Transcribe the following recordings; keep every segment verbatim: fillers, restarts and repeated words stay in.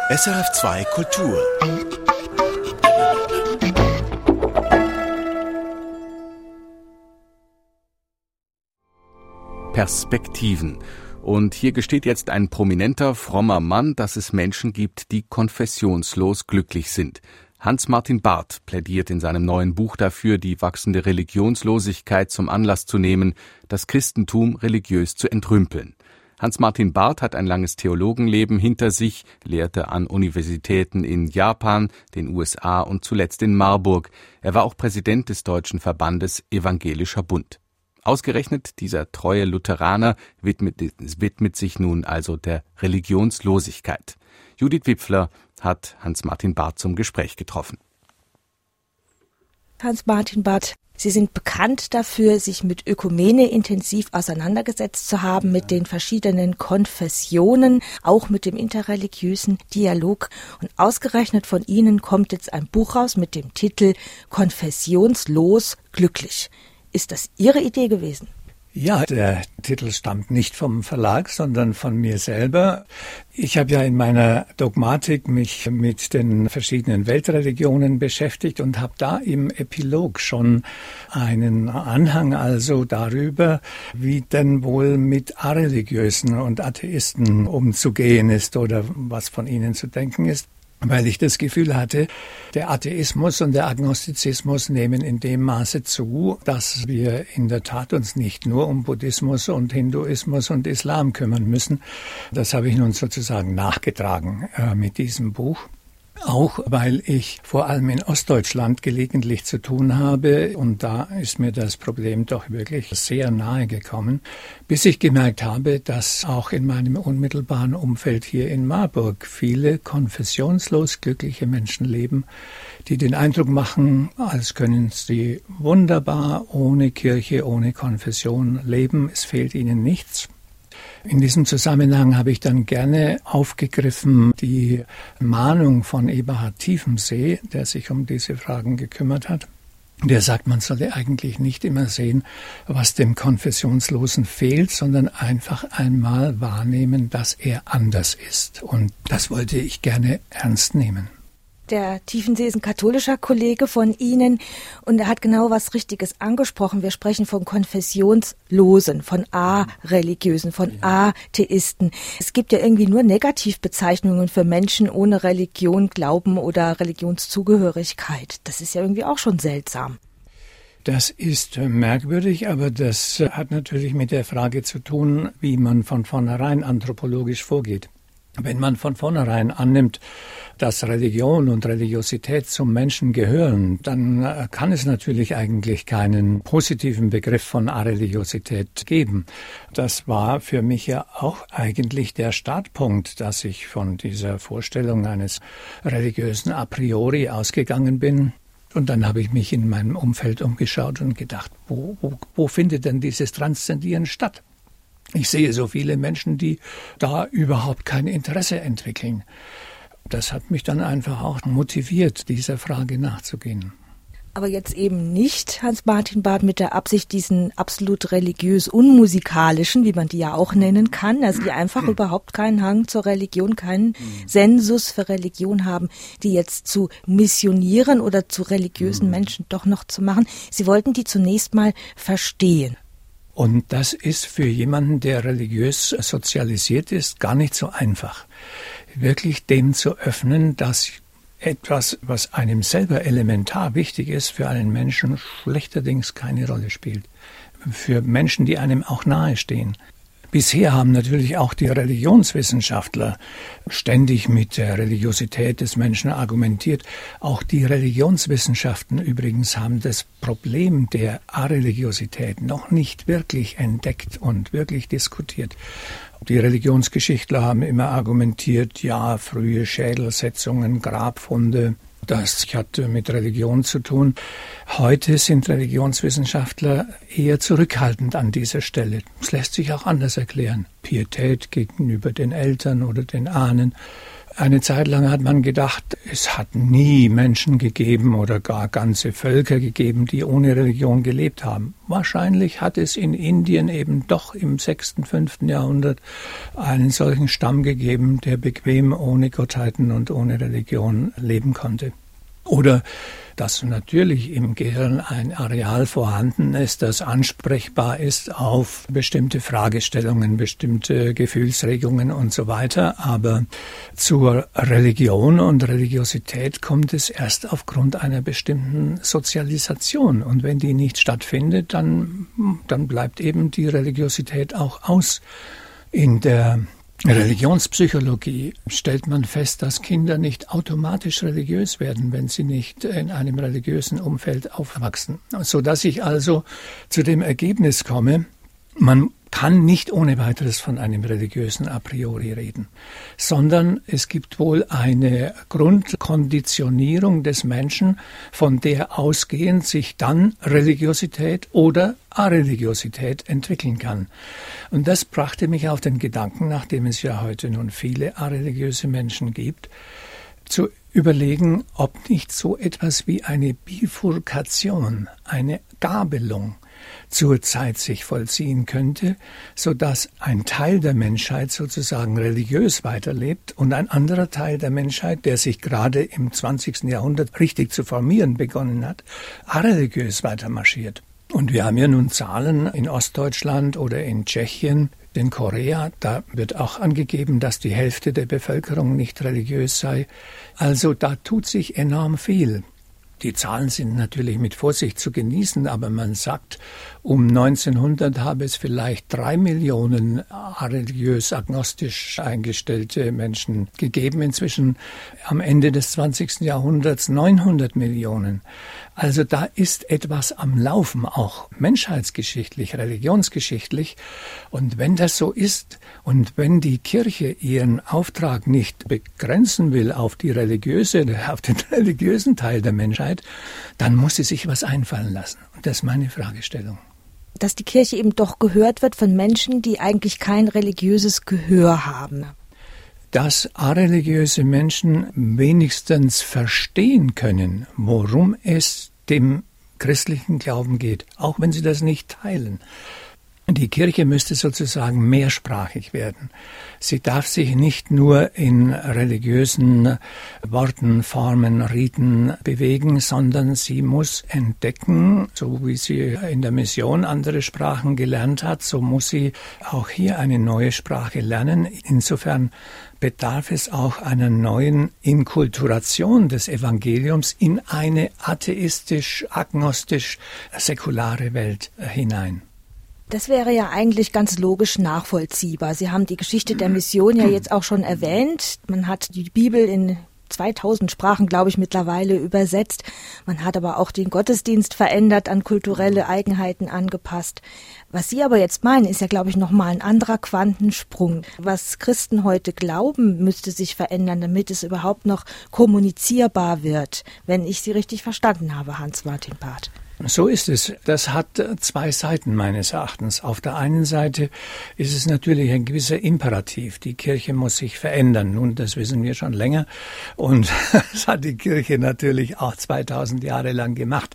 S R F zwei Kultur. Perspektiven. Und hier gesteht jetzt ein prominenter, frommer Mann, dass es Menschen gibt, die konfessionslos glücklich sind. Hans-Martin Barth plädiert in seinem neuen Buch dafür, die wachsende Religionslosigkeit zum Anlass zu nehmen, das Christentum religiös zu entrümpeln. Hans-Martin Barth hat ein langes Theologenleben hinter sich, lehrte an Universitäten in Japan, den U S A und zuletzt in Marburg. Er war auch Präsident des Deutschen Verbandes Evangelischer Bund. Ausgerechnet dieser treue Lutheraner widmet, widmet sich nun also der Religionslosigkeit. Judith Wipfler hat Hans-Martin Barth zum Gespräch getroffen. Hans-Martin Barth, Sie sind bekannt dafür, sich mit Ökumene intensiv auseinandergesetzt zu haben, mit den verschiedenen Konfessionen, auch mit dem interreligiösen Dialog. Und ausgerechnet von Ihnen kommt jetzt ein Buch raus mit dem Titel Konfessionslos glücklich. Ist das Ihre Idee gewesen? Ja, der Titel stammt nicht vom Verlag, sondern von mir selber. Ich habe ja in meiner Dogmatik mich mit den verschiedenen Weltreligionen beschäftigt und habe da im Epilog schon einen Anhang also darüber, wie denn wohl mit Areligiösen und Atheisten umzugehen ist oder was von ihnen zu denken ist. Weil ich das Gefühl hatte, der Atheismus und der Agnostizismus nehmen in dem Maße zu, dass wir in der Tat uns nicht nur um Buddhismus und Hinduismus und Islam kümmern müssen. Das habe ich nun sozusagen nachgetragen äh, mit diesem Buch. Auch weil ich vor allem in Ostdeutschland gelegentlich zu tun habe und da ist mir das Problem doch wirklich sehr nahe gekommen, bis ich gemerkt habe, dass auch in meinem unmittelbaren Umfeld hier in Marburg viele konfessionslos glückliche Menschen leben, die den Eindruck machen, als können sie wunderbar ohne Kirche, ohne Konfession leben, es fehlt ihnen nichts. In diesem Zusammenhang habe ich dann gerne aufgegriffen die Mahnung von Eberhard Tiefensee, der sich um diese Fragen gekümmert hat. Der sagt, man solle eigentlich nicht immer sehen, was dem Konfessionslosen fehlt, sondern einfach einmal wahrnehmen, dass er anders ist. Und das wollte ich gerne ernst nehmen. Der Tiefensee ist ein katholischer Kollege von Ihnen und er hat genau was Richtiges angesprochen. Wir sprechen von Konfessionslosen, von A-Religiösen, von Atheisten. Es gibt ja irgendwie nur Negativbezeichnungen für Menschen ohne Religion, Glauben oder Religionszugehörigkeit. Das ist ja irgendwie auch schon seltsam. Das ist merkwürdig, aber das hat natürlich mit der Frage zu tun, wie man von vornherein anthropologisch vorgeht. Wenn man von vornherein annimmt, dass Religion und Religiosität zum Menschen gehören, dann kann es natürlich eigentlich keinen positiven Begriff von Areligiosität geben. Das war für mich ja auch eigentlich der Startpunkt, dass ich von dieser Vorstellung eines religiösen a priori ausgegangen bin. Und dann habe ich mich in meinem Umfeld umgeschaut und gedacht, wo, wo, wo findet denn dieses Transzendieren statt? Ich sehe so viele Menschen, die da überhaupt kein Interesse entwickeln. Das hat mich dann einfach auch motiviert, dieser Frage nachzugehen. Aber jetzt eben nicht, Hans-Martin Barth, mit der Absicht, diesen absolut religiös unmusikalischen, wie man die ja auch nennen kann, also die einfach mhm. überhaupt keinen Hang zur Religion, keinen mhm. Sensus für Religion haben, die jetzt zu missionieren oder zu religiösen mhm. Menschen doch noch zu machen. Sie wollten die zunächst mal verstehen. Und das ist für jemanden, der religiös sozialisiert ist, gar nicht so einfach. Wirklich dem zu öffnen, dass etwas, was einem selber elementar wichtig ist, für einen Menschen schlechterdings keine Rolle spielt. Für Menschen, die einem auch nahestehen. Bisher haben natürlich auch die Religionswissenschaftler ständig mit der Religiosität des Menschen argumentiert. Auch die Religionswissenschaften übrigens haben das Problem der Areligiosität noch nicht wirklich entdeckt und wirklich diskutiert. Die Religionsgeschichtler haben immer argumentiert, ja, frühe Schädelsetzungen, Grabfunde, das hatte mit Religion zu tun. Heute sind Religionswissenschaftler eher zurückhaltend an dieser Stelle. Es lässt sich auch anders erklären. Pietät gegenüber den Eltern oder den Ahnen, Eine Zeit lang hat man gedacht, es hat nie Menschen gegeben oder gar ganze Völker gegeben, die ohne Religion gelebt haben. Wahrscheinlich hat es in Indien eben doch im sechsten, fünften Jahrhundert einen solchen Stamm gegeben, der bequem ohne Gottheiten und ohne Religion leben konnte. Oder dass natürlich im Gehirn ein Areal vorhanden ist, das ansprechbar ist auf bestimmte Fragestellungen, bestimmte Gefühlsregungen und so weiter. Aber zur Religion und Religiosität kommt es erst aufgrund einer bestimmten Sozialisation. Und wenn die nicht stattfindet, dann, dann bleibt eben die Religiosität auch aus. In der Religionspsychologie stellt man fest, dass Kinder nicht automatisch religiös werden, wenn sie nicht in einem religiösen Umfeld aufwachsen. Sodass ich also zu dem Ergebnis komme, man kann nicht ohne weiteres von einem religiösen a priori reden, sondern es gibt wohl eine Grundkonditionierung des Menschen, von der ausgehend sich dann Religiosität oder Areligiosität entwickeln kann. Und das brachte mich auf den Gedanken, nachdem es ja heute nun viele areligiöse Menschen gibt, zu überlegen, ob nicht so etwas wie eine Bifurkation, eine Gabelung zurzeit sich vollziehen könnte, sodass ein Teil der Menschheit sozusagen religiös weiterlebt und ein anderer Teil der Menschheit, der sich gerade im zwanzigsten Jahrhundert richtig zu formieren begonnen hat, areligiös weitermarschiert. Und wir haben ja nun Zahlen in Ostdeutschland oder in Tschechien, in Korea, da wird auch angegeben, dass die Hälfte der Bevölkerung nicht religiös sei. Also da tut sich enorm viel. Die Zahlen sind natürlich mit Vorsicht zu genießen, aber man sagt, um neunzehnhundert habe es vielleicht drei Millionen religiös agnostisch eingestellte Menschen gegeben. Inzwischen am Ende des zwanzigsten Jahrhunderts neunhundert Millionen. Also da ist etwas am Laufen, auch menschheitsgeschichtlich, religionsgeschichtlich. Und wenn das so ist und wenn die Kirche ihren Auftrag nicht begrenzen will auf die religiöse, auf den religiösen Teil der Menschheit, dann muss sie sich was einfallen lassen. Und das ist meine Fragestellung. Dass die Kirche eben doch gehört wird von Menschen, die eigentlich kein religiöses Gehör haben. Dass areligiöse Menschen wenigstens verstehen können, worum es dem christlichen Glauben geht, auch wenn sie das nicht teilen. Die Kirche müsste sozusagen mehrsprachig werden. Sie darf sich nicht nur in religiösen Worten, Formen, Riten bewegen, sondern sie muss entdecken, so wie sie in der Mission andere Sprachen gelernt hat, so muss sie auch hier eine neue Sprache lernen. Insofern bedarf es auch einer neuen Inkulturation des Evangeliums in eine atheistisch, agnostisch, säkulare Welt hinein. Das wäre ja eigentlich ganz logisch nachvollziehbar. Sie haben die Geschichte der Mission ja jetzt auch schon erwähnt. Man hat die Bibel in zweitausend Sprachen, glaube ich, mittlerweile übersetzt. Man hat aber auch den Gottesdienst verändert, an kulturelle Eigenheiten angepasst. Was Sie aber jetzt meinen, ist ja, glaube ich, nochmal ein anderer Quantensprung. Was Christen heute glauben, müsste sich verändern, damit es überhaupt noch kommunizierbar wird, wenn ich Sie richtig verstanden habe, Hans-Martin Barth. So ist es. Das hat zwei Seiten meines Erachtens. Auf der einen Seite ist es natürlich ein gewisser Imperativ. Die Kirche muss sich verändern. Nun, das wissen wir schon länger. Und das hat die Kirche natürlich auch zweitausend Jahre lang gemacht.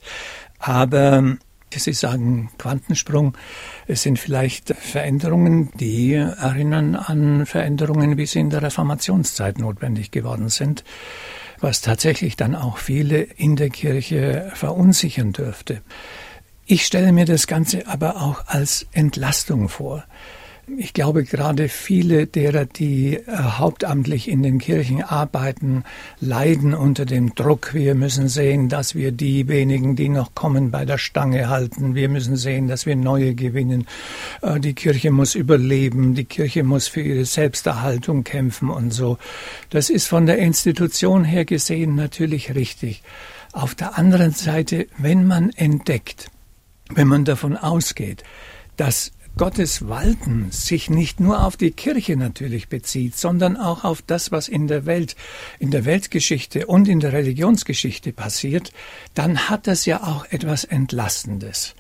Aber Sie sagen Quantensprung, es sind vielleicht Veränderungen, die erinnern an Veränderungen, wie sie in der Reformationszeit notwendig geworden sind, was tatsächlich dann auch viele in der Kirche verunsichern dürfte. Ich stelle mir das Ganze aber auch als Entlastung vor. Ich glaube, gerade viele derer, die äh, hauptamtlich in den Kirchen arbeiten, leiden unter dem Druck. Wir müssen sehen, dass wir die wenigen, die noch kommen, bei der Stange halten. Wir müssen sehen, dass wir neue gewinnen. Äh, die Kirche muss überleben. Die Kirche muss für ihre Selbsterhaltung kämpfen und so. Das ist von der Institution her gesehen natürlich richtig. Auf der anderen Seite, wenn man entdeckt, wenn man davon ausgeht, dass Gottes Walten sich nicht nur auf die Kirche natürlich bezieht, sondern auch auf das, was in der Welt, in der Weltgeschichte und in der Religionsgeschichte passiert, dann hat das ja auch etwas Entlastendes.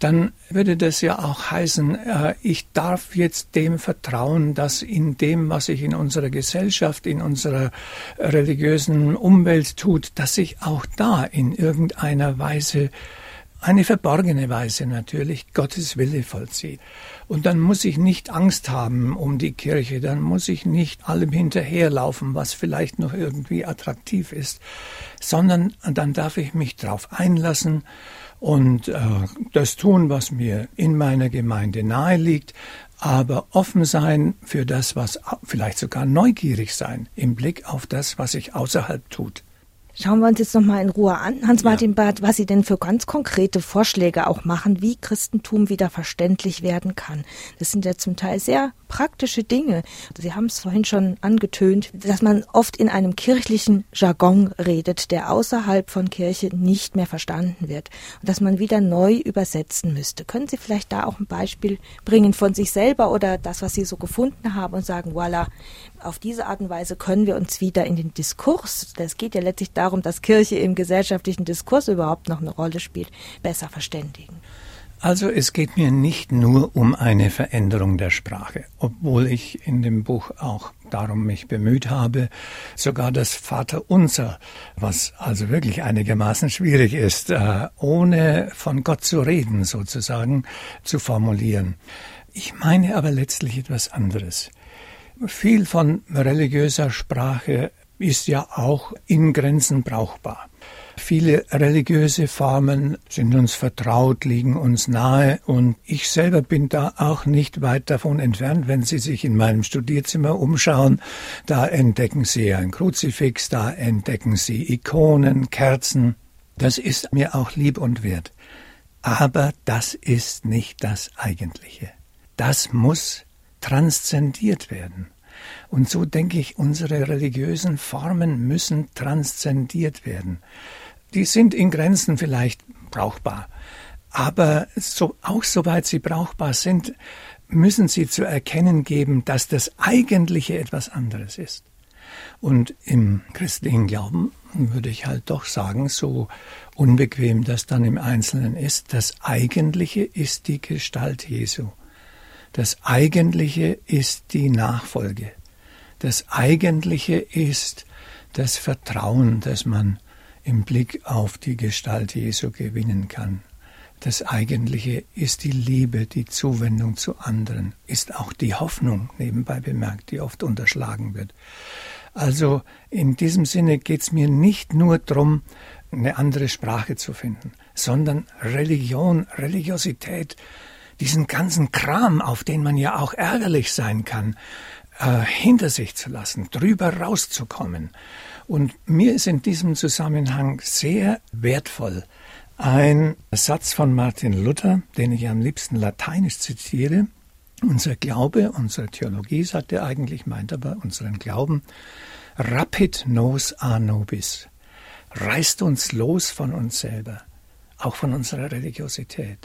dann würde das ja auch heißen, äh, ich darf jetzt dem vertrauen, dass in dem, was sich in unserer Gesellschaft, in unserer religiösen Umwelt tut, dass sich auch da in irgendeiner Weise, eine verborgene Weise natürlich, Gottes Wille vollzieht. Und dann muss ich nicht Angst haben um die Kirche, dann muss ich nicht allem hinterherlaufen, was vielleicht noch irgendwie attraktiv ist, sondern dann darf ich mich darauf einlassen und äh, das tun, was mir in meiner Gemeinde nahe liegt, aber offen sein für das, was vielleicht sogar neugierig sein im Blick auf das, was sich außerhalb tut. Schauen wir uns jetzt noch mal in Ruhe an, Hans-Martin Barth, was Sie denn für ganz konkrete Vorschläge auch machen, wie Christentum wieder verständlich werden kann. Das sind ja zum Teil sehr praktische Dinge. Sie haben es vorhin schon angetönt, dass man oft in einem kirchlichen Jargon redet, der außerhalb von Kirche nicht mehr verstanden wird und dass man wieder neu übersetzen müsste. Können Sie vielleicht da auch ein Beispiel bringen von sich selber oder das, was Sie so gefunden haben und sagen, voilà, auf diese Art und Weise können wir uns wieder in den Diskurs, das geht ja letztlich darum, dass Kirche im gesellschaftlichen Diskurs überhaupt noch eine Rolle spielt, besser verständigen? Also es geht mir nicht nur um eine Veränderung der Sprache, obwohl ich in dem Buch auch darum mich bemüht habe, sogar das Vaterunser, was also wirklich einigermaßen schwierig ist, ohne von Gott zu reden sozusagen, zu formulieren. Ich meine aber letztlich etwas anderes. Viel von religiöser Sprache ist ja auch in Grenzen brauchbar. Viele religiöse Formen sind uns vertraut, liegen uns nahe und ich selber bin da auch nicht weit davon entfernt. Wenn Sie sich in meinem Studierzimmer umschauen, da entdecken Sie ein Kruzifix, da entdecken Sie Ikonen, Kerzen. Das ist mir auch lieb und wert. Aber das ist nicht das Eigentliche. Das muss transzendiert werden. Und so denke ich, unsere religiösen Formen müssen transzendiert werden. Die sind in Grenzen vielleicht brauchbar, aber so, auch soweit sie brauchbar sind, müssen sie zu erkennen geben, dass das Eigentliche etwas anderes ist. Und im christlichen Glauben würde ich halt doch sagen, so unbequem das dann im Einzelnen ist, das Eigentliche ist die Gestalt Jesu. Das Eigentliche ist die Nachfolge. Das Eigentliche ist das Vertrauen, das man im Blick auf die Gestalt Jesu gewinnen kann. Das Eigentliche ist die Liebe, die Zuwendung zu anderen, ist auch die Hoffnung, nebenbei bemerkt, die oft unterschlagen wird. Also in diesem Sinne geht es mir nicht nur darum, eine andere Sprache zu finden, sondern Religion, Religiosität, diesen ganzen Kram, auf den man ja auch ärgerlich sein kann, äh, hinter sich zu lassen, drüber rauszukommen. Und mir ist in diesem Zusammenhang sehr wertvoll ein Satz von Martin Luther, den ich am liebsten lateinisch zitiere. Unser Glaube, unsere Theologie, sagt er eigentlich, meint aber unseren Glauben, rapit nos a nobis, reißt uns los von uns selber, auch von unserer Religiosität,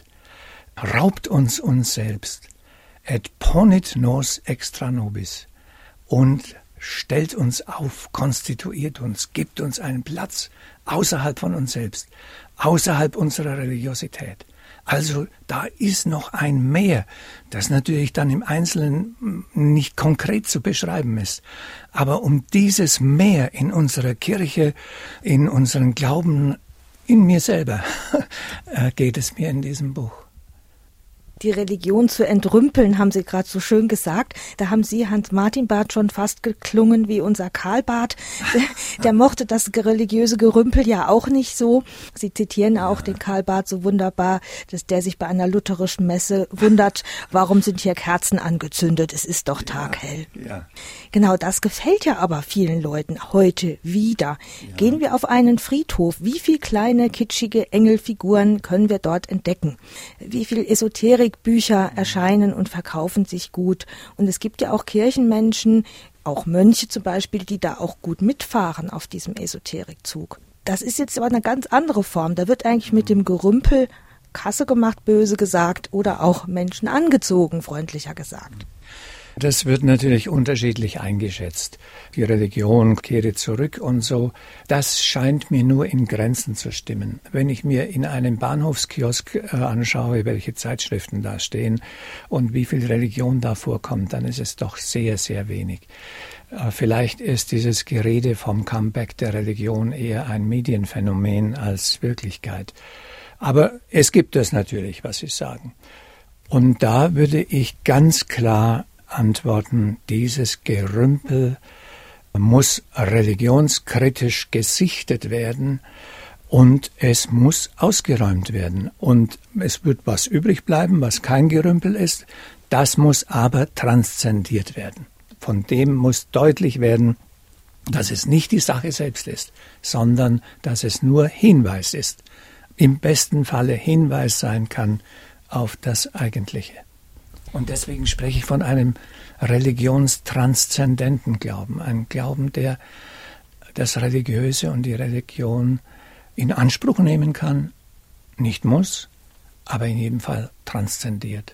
raubt uns uns selbst, et ponit nos extra nobis und stellt uns auf, konstituiert uns, gibt uns einen Platz außerhalb von uns selbst, außerhalb unserer Religiosität. Also da ist noch ein Mehr, das natürlich dann im Einzelnen nicht konkret zu beschreiben ist. Aber um dieses Mehr in unserer Kirche, in unserem Glauben, in mir selber, geht es mir in diesem Buch. Die Religion zu entrümpeln, haben Sie gerade so schön gesagt. Da haben Sie, Hans-Martin Barth, schon fast geklungen wie unser Karl Barth. Der, der mochte das religiöse Gerümpel ja auch nicht so. Sie zitieren auch den Karl Barth so wunderbar, dass der sich bei einer lutherischen Messe wundert, warum sind hier Kerzen angezündet? Es ist doch taghell. Ja, ja. Genau, das gefällt ja aber vielen Leuten heute wieder. Ja. Gehen wir auf einen Friedhof. Wie viel kleine, kitschige Engelfiguren können wir dort entdecken? Wie viel Esoterik Bücher erscheinen und verkaufen sich gut. Und es gibt ja auch Kirchenmenschen, auch Mönche zum Beispiel, die da auch gut mitfahren auf diesem Esoterikzug. Das ist jetzt aber eine ganz andere Form. Da wird eigentlich mit dem Gerümpel Kasse gemacht, böse gesagt, oder auch Menschen angezogen, freundlicher gesagt. Das wird natürlich unterschiedlich eingeschätzt. Die Religion kehre zurück und so. Das scheint mir nur in Grenzen zu stimmen. Wenn ich mir in einem Bahnhofskiosk äh, anschaue, welche Zeitschriften da stehen und wie viel Religion da vorkommt, dann ist es doch sehr, sehr wenig. Äh, vielleicht ist dieses Gerede vom Comeback der Religion eher ein Medienphänomen als Wirklichkeit. Aber es gibt es natürlich, was Sie sagen. Und da würde ich ganz klar antworten, dieses Gerümpel muss religionskritisch gesichtet werden und es muss ausgeräumt werden. Und es wird was übrig bleiben, was kein Gerümpel ist. Das muss aber transzendiert werden. Von dem muss deutlich werden, dass es nicht die Sache selbst ist, sondern dass es nur Hinweis ist. Im besten Falle Hinweis sein kann auf das Eigentliche. Und deswegen spreche ich von einem religionstranszendenten Glauben, ein Glauben, der das Religiöse und die Religion in Anspruch nehmen kann, nicht muss, aber in jedem Fall transzendiert.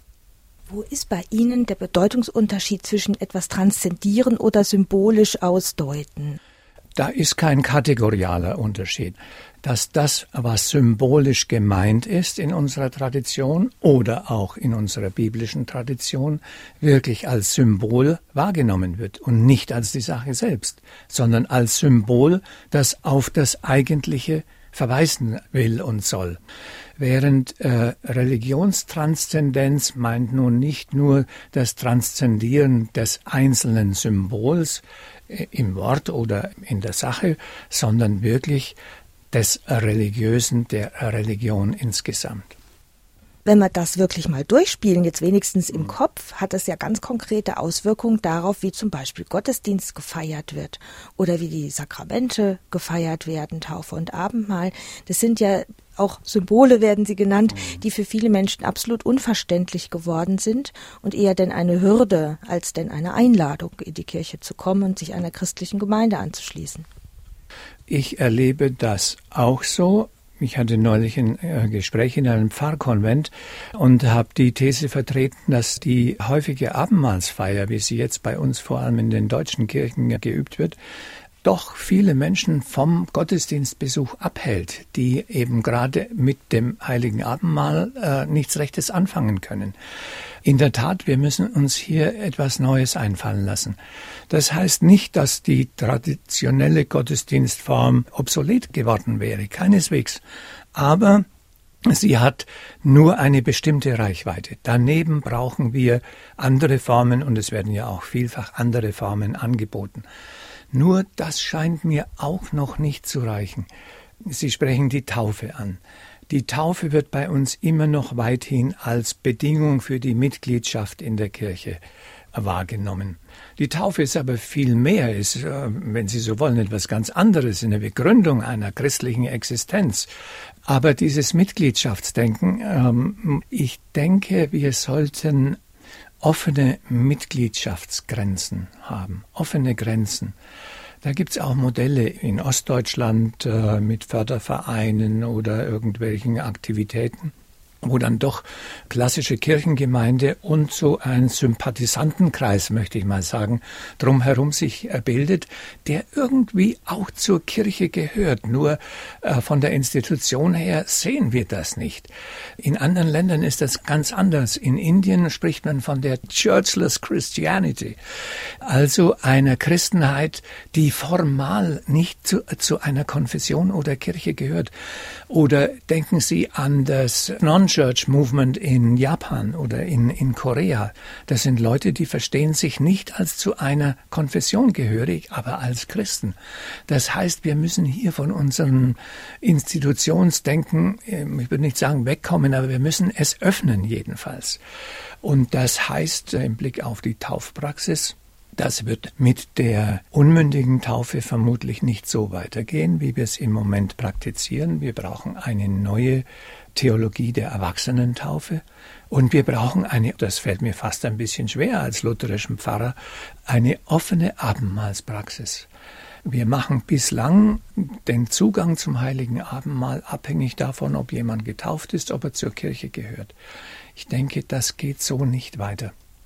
Wo ist bei Ihnen der Bedeutungsunterschied zwischen etwas transzendieren oder symbolisch ausdeuten? Da ist kein kategorialer Unterschied. Dass das, was symbolisch gemeint ist in unserer Tradition oder auch in unserer biblischen Tradition, wirklich als Symbol wahrgenommen wird und nicht als die Sache selbst, sondern als Symbol, das auf das Eigentliche verweisen will und soll. Während äh, Religionstranszendenz meint nun nicht nur das Transzendieren des einzelnen Symbols äh, im Wort oder in der Sache, sondern wirklich des Religiösen, der Religion insgesamt. Wenn wir das wirklich mal durchspielen, jetzt wenigstens im Kopf, hat es ja ganz konkrete Auswirkungen darauf, wie zum Beispiel Gottesdienst gefeiert wird oder wie die Sakramente gefeiert werden, Taufe und Abendmahl. Das sind ja auch Symbole, werden sie genannt, die für viele Menschen absolut unverständlich geworden sind und eher denn eine Hürde als denn eine Einladung, in die Kirche zu kommen und sich einer christlichen Gemeinde anzuschließen. Ich erlebe das auch so. Ich hatte neulich ein äh, Gespräch in einem Pfarrkonvent und habe die These vertreten, dass die häufige Abendmahlsfeier, wie sie jetzt bei uns vor allem in den deutschen Kirchen geübt wird, doch viele Menschen vom Gottesdienstbesuch abhält, die eben gerade mit dem heiligen Abendmahl äh, nichts Rechtes anfangen können. In der Tat, wir müssen uns hier etwas Neues einfallen lassen. Das heißt nicht, dass die traditionelle Gottesdienstform obsolet geworden wäre, keineswegs. Aber sie hat nur eine bestimmte Reichweite. Daneben brauchen wir andere Formen und es werden ja auch vielfach andere Formen angeboten. Nur das scheint mir auch noch nicht zu reichen. Sie sprechen die Taufe an. Die Taufe wird bei uns immer noch weithin als Bedingung für die Mitgliedschaft in der Kirche wahrgenommen. Die Taufe ist aber viel mehr, ist, wenn Sie so wollen, etwas ganz anderes, eine Begründung einer christlichen Existenz. Aber dieses Mitgliedschaftsdenken, ich denke, wir sollten offene Mitgliedschaftsgrenzen haben, offene Grenzen. Da gibt's auch Modelle in Ostdeutschland äh, mit Fördervereinen oder irgendwelchen Aktivitäten, wo dann doch klassische Kirchengemeinde und so ein Sympathisantenkreis, möchte ich mal sagen, drumherum sich bildet, der irgendwie auch zur Kirche gehört. Nur äh, von der Institution her sehen wir das nicht. In anderen Ländern ist das ganz anders. In Indien spricht man von der Churchless Christianity, also einer Christenheit, die formal nicht zu, zu einer Konfession oder Kirche gehört. Oder denken Sie an das Non-Church Movement in Japan oder in, in Korea. Das sind Leute, die verstehen sich nicht als zu einer Konfession gehörig, aber als Christen. Das heißt, wir müssen hier von unserem Institutionsdenken, ich würde nicht sagen wegkommen, aber wir müssen es öffnen jedenfalls. Und das heißt im Blick auf die Taufpraxis, das wird mit der unmündigen Taufe vermutlich nicht so weitergehen, wie wir es im Moment praktizieren. Wir brauchen eine neue Theologie der Erwachsenentaufe und wir brauchen eine, das fällt mir fast ein bisschen schwer als lutherischen Pfarrer, eine offene Abendmahlspraxis. Wir machen bislang den Zugang zum heiligen Abendmahl abhängig davon, ob jemand getauft ist, ob er zur Kirche gehört. Ich denke, das geht so nicht weiter.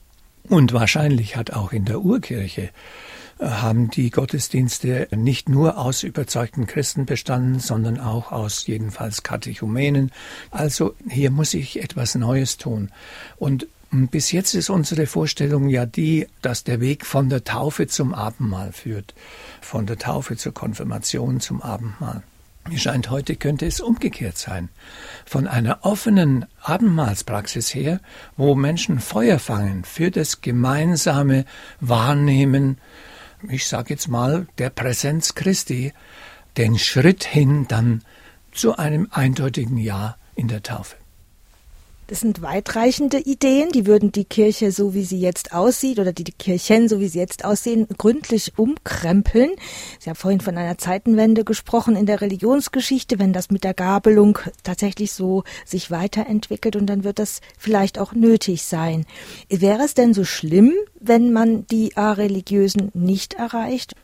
Und wahrscheinlich hat auch in der Urkirche haben die Gottesdienste nicht nur aus überzeugten Christen bestanden, sondern auch aus jedenfalls Katechumenen. Also hier muss ich etwas Neues tun. Und bis jetzt ist unsere Vorstellung ja die, dass der Weg von der Taufe zum Abendmahl führt, von der Taufe zur Konfirmation zum Abendmahl. Mir scheint, heute könnte es umgekehrt sein. Von einer offenen Abendmahlspraxis her, wo Menschen Feuer fangen für das gemeinsame Wahrnehmen, ich sage jetzt mal, der Präsenz Christi, den Schritt hin dann zu einem eindeutigen Ja in der Taufe. Das sind weitreichende Ideen, die würden die Kirche, so wie sie jetzt aussieht, oder die, die Kirchen, so wie sie jetzt aussehen, gründlich umkrempeln. Sie haben vorhin von einer Zeitenwende gesprochen in der Religionsgeschichte, wenn das mit der Gabelung tatsächlich so sich weiterentwickelt, und dann wird das vielleicht auch nötig sein. Wäre es denn so schlimm, wenn man die Areligiösen nicht erreicht?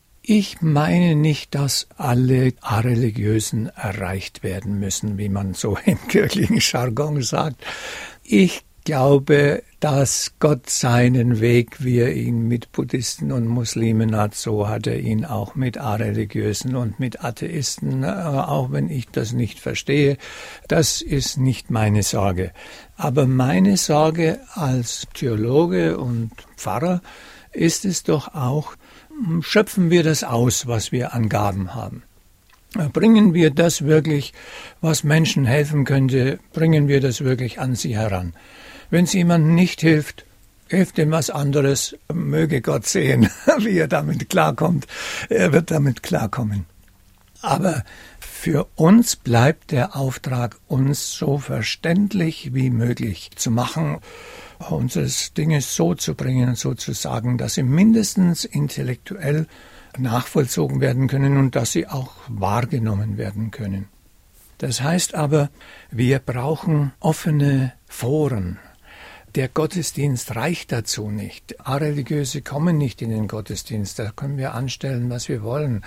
Ich meine nicht, dass alle Areligiösen erreicht werden müssen, wie man so im kirchlichen Jargon sagt. Ich glaube, dass Gott seinen Weg, wie er ihn mit Buddhisten und Muslimen hat, so hat er ihn auch mit Areligiösen und mit Atheisten, auch wenn ich das nicht verstehe. Das ist nicht meine Sorge. Aber meine Sorge als Theologe und Pfarrer ist es doch auch, schöpfen wir das aus, was wir an Gaben haben? Bringen wir das wirklich, was Menschen helfen könnte, bringen wir das wirklich an sie heran? Wenn es jemandem nicht hilft, hilft ihm was anderes, möge Gott sehen, wie er damit klarkommt. Er wird damit klarkommen. Aber für uns bleibt der Auftrag, uns so verständlich wie möglich zu machen, unseres Dinges so zu bringen und so zu sagen, dass sie mindestens intellektuell nachvollzogen werden können und dass sie auch wahrgenommen werden können. Das heißt aber, wir brauchen offene Foren. Der Gottesdienst reicht dazu nicht. Areligiöse kommen nicht in den Gottesdienst, da können wir anstellen, was wir wollen.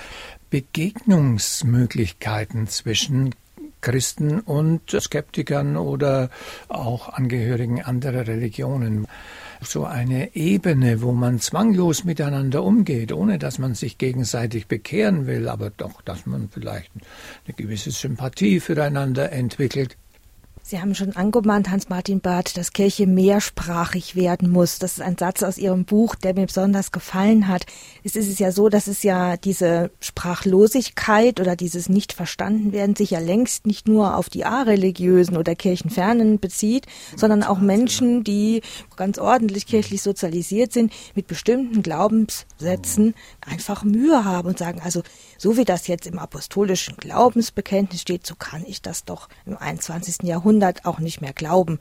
Begegnungsmöglichkeiten zwischen Christen und Skeptikern oder auch Angehörigen anderer Religionen. So eine Ebene, wo man zwanglos miteinander umgeht, ohne dass man sich gegenseitig bekehren will, aber doch, dass man vielleicht eine gewisse Sympathie füreinander entwickelt. Sie haben schon angemahnt, Hans-Martin Barth, dass Kirche mehrsprachig werden muss. Das ist ein Satz aus Ihrem Buch, der mir besonders gefallen hat. Es ist es ja so, dass es ja diese Sprachlosigkeit oder dieses Nicht-Verstanden-Werden sich ja längst nicht nur auf die Areligiösen oder Kirchenfernen bezieht, sondern auch Menschen, die ganz ordentlich kirchlich sozialisiert sind, mit bestimmten Glaubenssätzen einfach Mühe haben und sagen, also so wie das jetzt im apostolischen Glaubensbekenntnis steht, so kann ich das doch im einundzwanzigsten Jahrhundert auch nicht mehr glauben,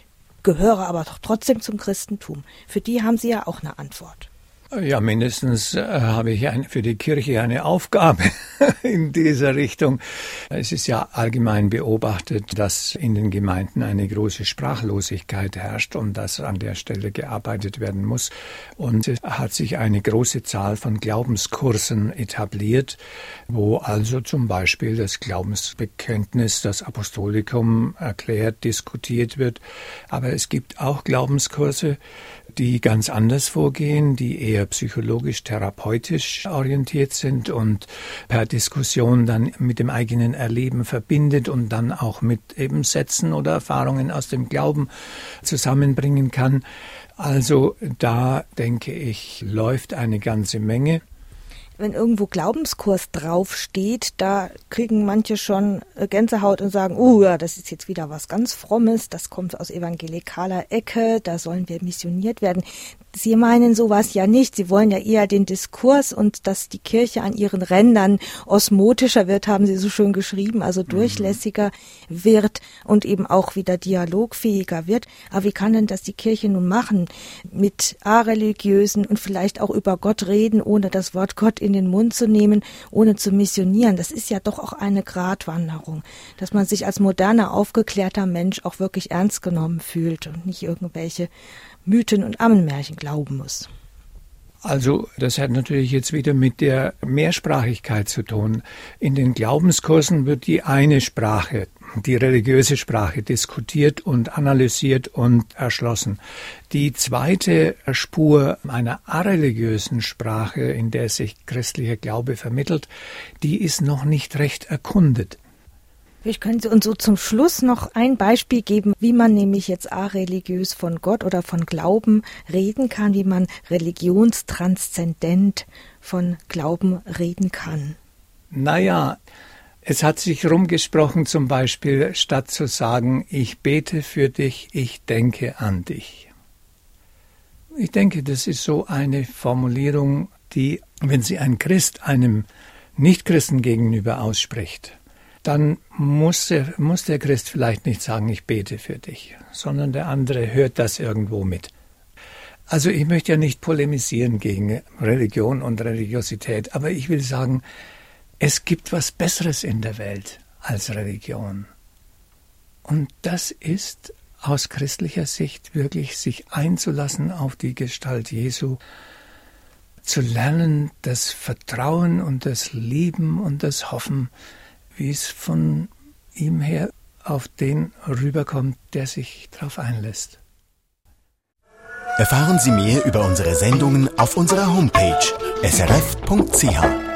gehöre aber doch trotzdem zum Christentum. Für die haben Sie ja auch eine Antwort. Ja, mindestens äh, habe ich ein, für die Kirche eine Aufgabe in dieser Richtung. Es ist ja allgemein beobachtet, dass in den Gemeinden eine große Sprachlosigkeit herrscht und dass an der Stelle gearbeitet werden muss. Und es hat sich eine große Zahl von Glaubenskursen etabliert, wo also zum Beispiel das Glaubensbekenntnis, das Apostolikum erklärt, diskutiert wird. Aber es gibt auch Glaubenskurse, die ganz anders vorgehen, die eher psychologisch-therapeutisch orientiert sind und per Diskussion dann mit dem eigenen Erleben verbindet und dann auch mit eben Sätzen oder Erfahrungen aus dem Glauben zusammenbringen kann. Also da, denke ich, läuft eine ganze Menge. Wenn irgendwo Glaubenskurs draufsteht, da kriegen manche schon Gänsehaut und sagen, oh ja, das ist jetzt wieder was ganz Frommes, das kommt aus evangelikaler Ecke, da sollen wir missioniert werden. Sie meinen sowas ja nicht. Sie wollen ja eher den Diskurs und dass die Kirche an ihren Rändern osmotischer wird, haben Sie so schön geschrieben, also durchlässiger wird und eben auch wieder dialogfähiger wird. Aber wie kann denn das die Kirche nun machen? Mit Areligiösen und vielleicht auch über Gott reden, ohne das Wort Gott in den Mund zu nehmen, ohne zu missionieren. Das ist ja doch auch eine Gratwanderung, dass man sich als moderner, aufgeklärter Mensch auch wirklich ernst genommen fühlt und nicht irgendwelche Mythen und Ammenmärchen glauben muss. Also das hat natürlich jetzt wieder mit der Mehrsprachigkeit zu tun. In den Glaubenskursen wird die eine Sprache, die religiöse Sprache, diskutiert und analysiert und erschlossen. Die zweite Spur einer areligiösen Sprache, in der sich christlicher Glaube vermittelt, die ist noch nicht recht erkundet. Vielleicht können Sie uns so zum Schluss noch ein Beispiel geben, wie man nämlich jetzt areligiös von Gott oder von Glauben reden kann, wie man religionstranszendent von Glauben reden kann. Naja, es hat sich rumgesprochen zum Beispiel, statt zu sagen, ich bete für dich, ich denke an dich. Ich denke, das ist so eine Formulierung, die, wenn sie ein Christ einem Nichtchristen gegenüber ausspricht, dann muss der, muss der Christ vielleicht nicht sagen, ich bete für dich, sondern der andere hört das irgendwo mit. Also ich möchte ja nicht polemisieren gegen Religion und Religiosität, aber ich will sagen, es gibt was Besseres in der Welt als Religion. Und das ist aus christlicher Sicht wirklich sich einzulassen auf die Gestalt Jesu, zu lernen, das Vertrauen und das Lieben und das Hoffen, wie es von ihm her auf den rüberkommt, der sich darauf einlässt. Erfahren Sie mehr über unsere Sendungen auf unserer Homepage s r f punkt c h.